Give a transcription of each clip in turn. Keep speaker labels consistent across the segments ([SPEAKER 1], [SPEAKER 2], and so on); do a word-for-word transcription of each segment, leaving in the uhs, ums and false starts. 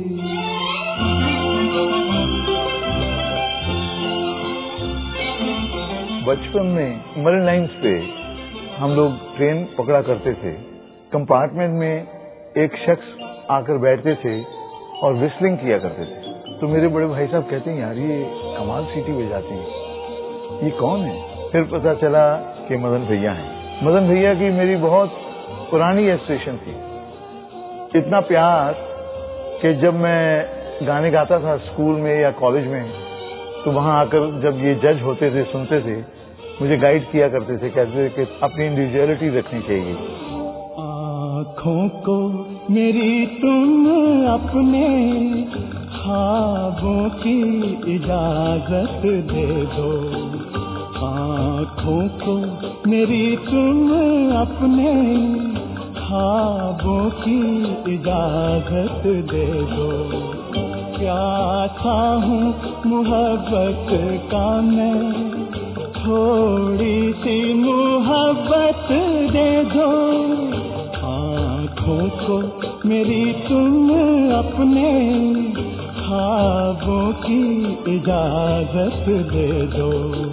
[SPEAKER 1] बचपन में marine lines पे हम लोग ट्रेन पकड़ा करते थे। कंपार्टमेंट में एक शख्स आकर बैठते थे और विस्लिंग किया करते थे। तो मेरे बड़े भाई साहब कहते हैं, यार ये कमाल सीटी बजाती है, ये कौन है? फिर पता चला कि मदन भैया हैं। मदन भैया की मेरी बहुत पुरानी एसोसिएशन थी, इतना प्यार कि जब मैं गाने गाता था स्कूल में या कॉलेज में, तो वहां आकर जब ये जज होते थे, सुनते थे, मुझे गाइड किया करते थे, कहते थे कि अपनी इंडिविजुअलिटी रखनी चाहिए।
[SPEAKER 2] आँखों को मेरी तुम अपने ख्वाबों की इजाजत दे दो, आँखों को मेरी तुम अपने ख्वाबों की इजाजत दे दो। प्यासा हूँ मोहब्बत का मैं, थोड़ी सी मोहब्बत दे दो। आँखों को मेरी तुम अपने ख्वाबों की इजाजत दे दो।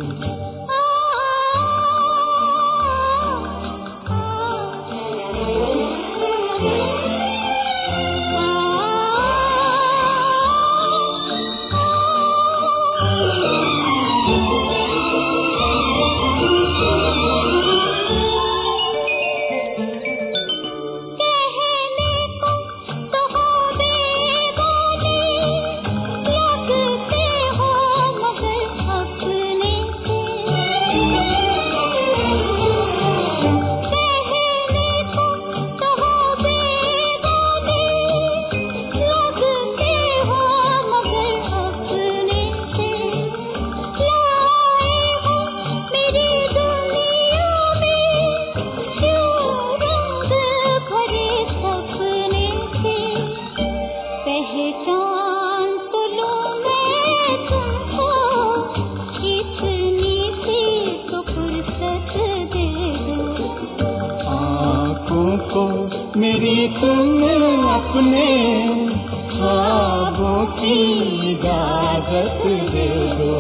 [SPEAKER 2] मेरी तुम अपने ख्वाबों की इजाजत दे दो।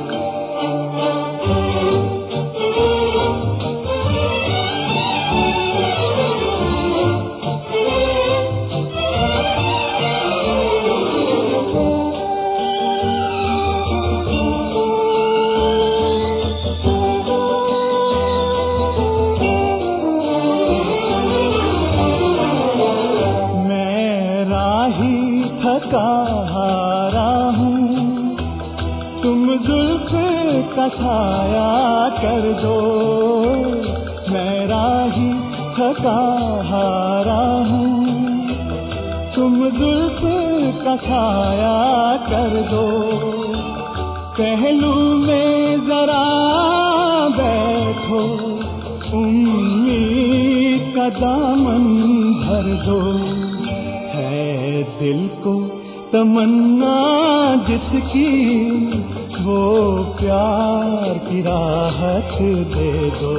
[SPEAKER 2] सहारा हूँ तुम जुल्फ का छाया कर दो, मैं राही थका हारा हूँ तुम जुल्फ का छाया कर दो। पहलू में जरा बैठो, उम्मीद का दामन भर दो, है दिल को तमन्ना जिसकी वो प्यार की राहत दे दो।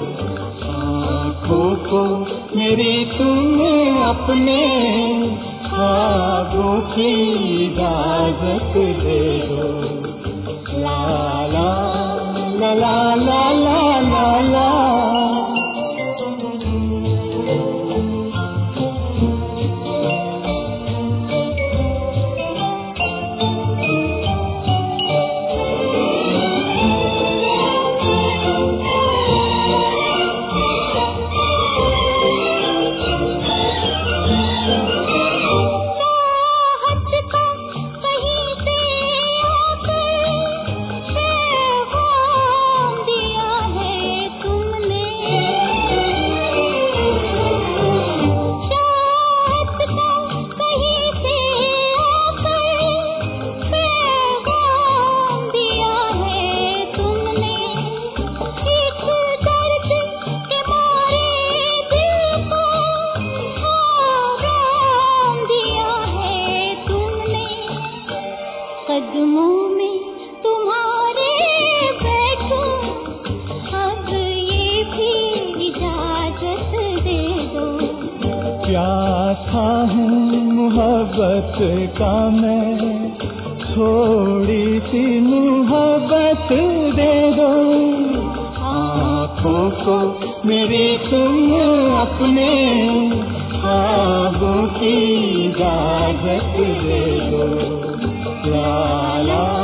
[SPEAKER 2] आँखों को मेरी तुम अपने ख्वाबों की इजाजत दे दो। ला ला ला ला ला ला ला ला।
[SPEAKER 3] कदमों में तुम्हारे बैठूं, अब ये भी इजाजत दे दो।
[SPEAKER 2] प्यासा हूँ मोहब्बत का मैं थोड़ी सी मोहब्बत दे दो, आँखों को मेरी तुम अपने ख्वाबों की इजाजत दे दो। ला ला